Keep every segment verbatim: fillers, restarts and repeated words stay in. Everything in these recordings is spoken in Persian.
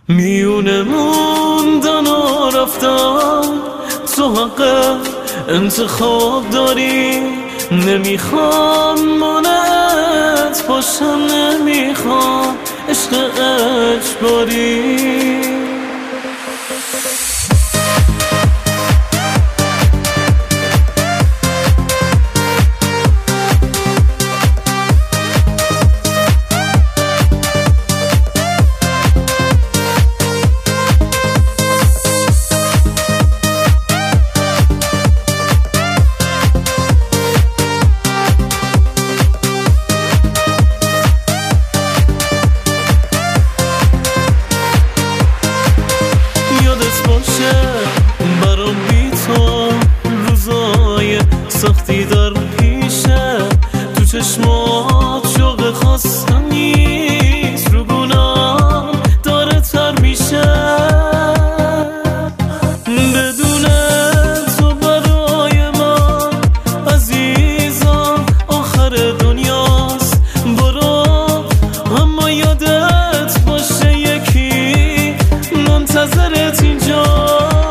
میونه موندن و رفتن، تو حق انتخاب داری. نمیخوام مانعت باشم، نمیخوام عشق اجباری. برام بی تو روزای سختی در پیشه، تو چشمات شوق خواستن نیست، رو گونام داره تر میشه. بدون تو برای من عزیزم آخر دنیاست. برو اما یادت باشه یکی منتظرت اینجا.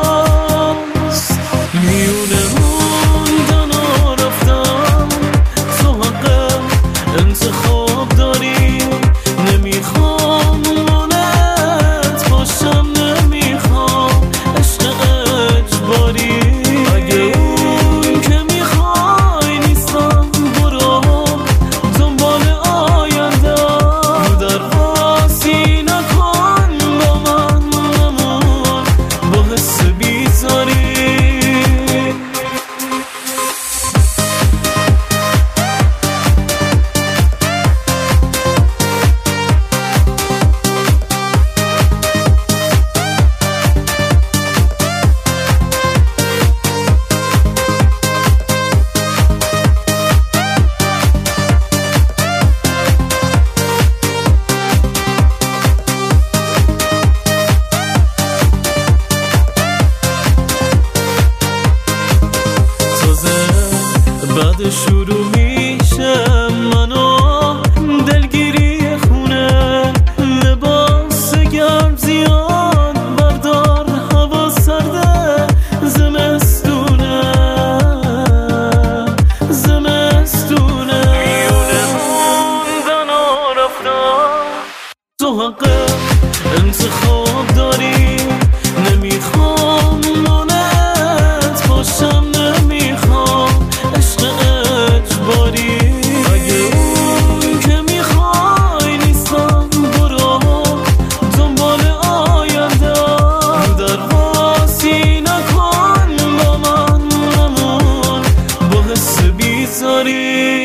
بعد شروع میشه منو دلگیری خونه، لباس گرم زیاد بردار، هوا سرده زمستونه زمستونه. میونه موندن و رفتن، تو حق انتخاب داری. نمیخوام مانعت باشم، نمیخوام عشق اجباری. اگه اون که میخوای نیستم، برو دنبال آینده، رو درواسی نکن با من، نمون با حس بیزاری.